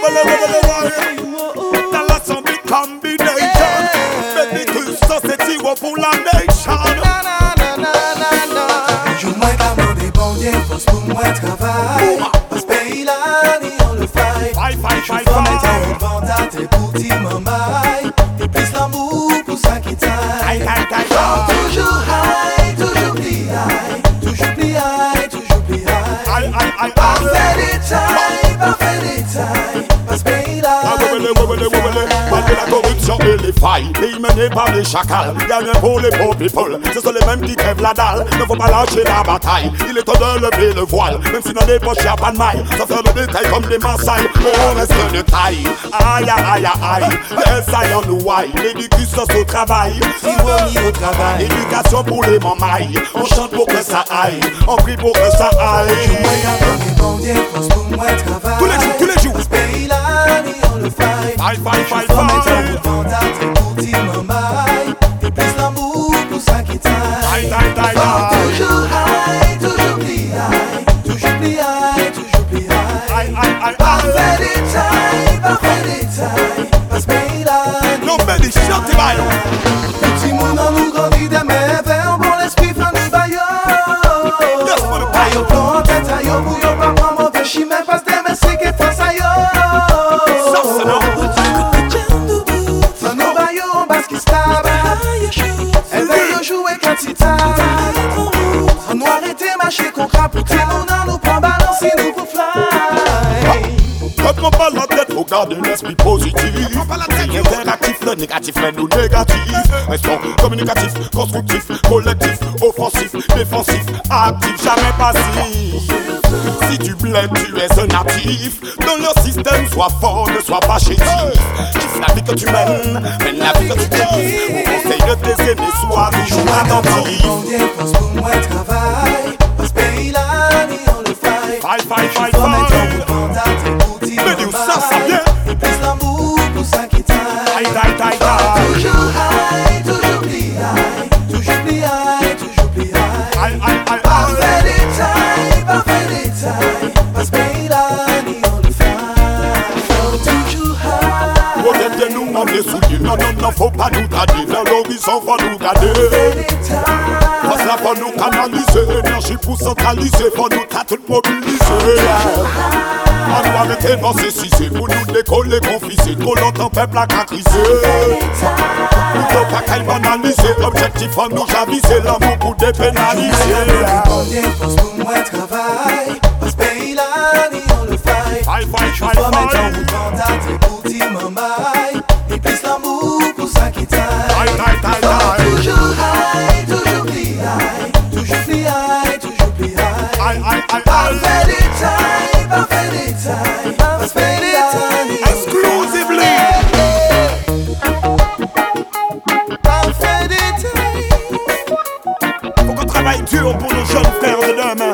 Dans la zombie combination, baby, tout ça c'est tiré pour la nation. Joue-moi comme des bons dieux, force pour moi travail. Parce pays là, ni on le faille. Je fais mettre en vente à tes petits mamailles. Et plus l'amour pour ça qui taille. Toujours high, toujours plus high. Toujours plus high, toujours plus high. Parfait détail, parfait détail. Parce pays là, malgré la corruption et les failles, pays mené par les chacals, gagnent pour les pauvres people. Ce sont les mêmes qui crèvent la dalle. Ne faut pas lâcher la bataille. Il est temps de lever le voile, même si dans les poches y'a pas de maille. Sans faire le détail comme des Maasai, on reste de taille. Aïe aïe aïe aïe, les aïe en nous aïe. L'éducation au travail, ironie au travail. éducation pour les mamailles. On chante pour que ça aille, on prie pour que ça aille. Joue-moi comme des bons dieux, force pour moi travail. Tous les jours. Parce pays là, ni on le faille. Fight. Et plus l'amour pour ça qui taille. Toujours high, toujours plus high. Toujours plus high, toujours plus high. Parfait détail. Parce que là, no belly shut the bio. petit monde en nous grandit des merveilles. Bon l'esprit fait nous baillons. Yes for the Aïe au plan, tête aïe au bouillon. Pas prendre mauvais chimé. Parce que des messieurs qui font ça yo. On nous arrêter, marcher qu'on crapoute. On nous prend balance et nous pour fly. Quand on parle la tête, faut garder l'esprit positif. Interactif, le négatif, le nous négatif. Restons communicatif, constructif, collectif, offensif, défensif, actif, jamais passif. Si tu blêmes, tu es un natif. Dans leur système, sois fort, ne sois pas chétif. Kiffe la vie que tu mènes la vie que tu kiffes. Mon conseil de tes aînés, sois toujours attentif. Mon Dieu, pense pour moi travail. Parce que pays là, ni on le faille. Fight. Mais dis ça vient. Et plus l'amour pour ça qui taille. Toujours high, toujours plus high. Toujours plus high, toujours plus high. Parfait détail. Parce que pays là, ni on le faille. Toujours high. Regardez-nous dans les souliers. Non, faut pas nous garder. Vers l'horizon, faut nous garder. Parce là, faut nous canaliser. Énergie pour centraliser. Faut nous tout mobiliser. On doit arrêter dans ces six pour nous décoller, confiser. Trop longtemps, peuple a qu'à criser. Nous faut pas qu'à banaliser. Objectif, on nous javiser. L'amour pour dépénaliser. Mon Dieu, pense pour moi travail. Parce que pays là, ni on le faille. Fight. Faut mettre en route à tes petits mamailles. Et plus l'amour pour ça qui taille. Toujours high, toujours plus high. Toujours plus high, toujours plus high. Parfait détail. Exclusively. Faut qu'on travaille dur pour nos jeunes frères de demain.